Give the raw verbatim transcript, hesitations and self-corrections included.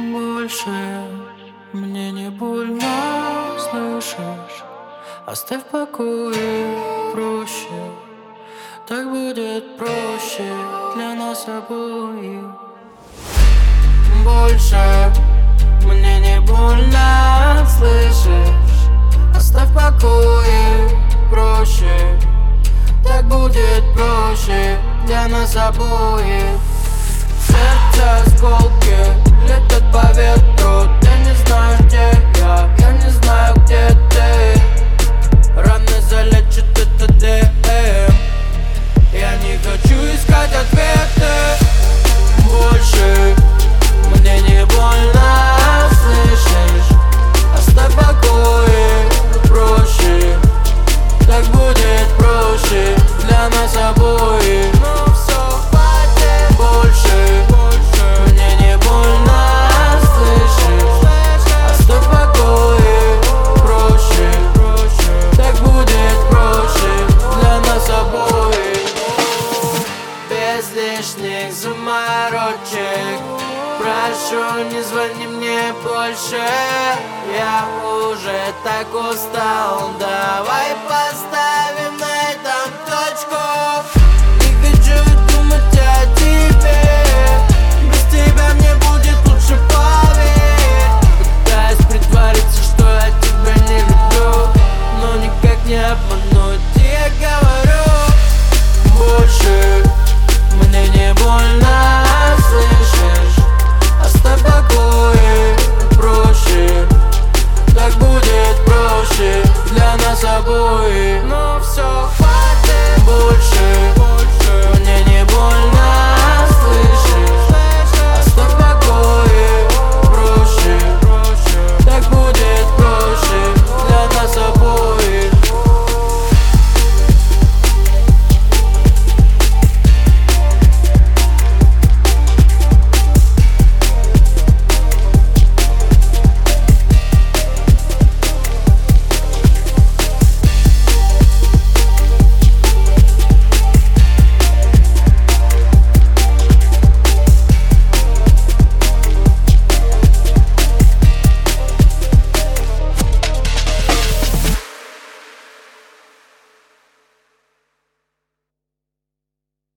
Больше мне не больно, слышишь? Оставь в покое, проще. Так будет проще для нас обоих. Больше мне не больно, слышишь? Оставь в покое, проще. Так будет проще для нас обоих. Сердце осколки летят по ветру. Ты не знаешь, где я, я не знаю, где ты. Раны залечит это ДМ. Я не хочу искать ответы. Больше мне не больно, слышишь? Оставь в покое, проще. Так будет проще для нас обоих. Но все хватит. Больше мне не больно, слышишь? Оставь в покое, проще. Так будет проще для нас обоих. Без лишних заморочек. Прошу, не звони мне больше. Я уже так устал. Давай поставим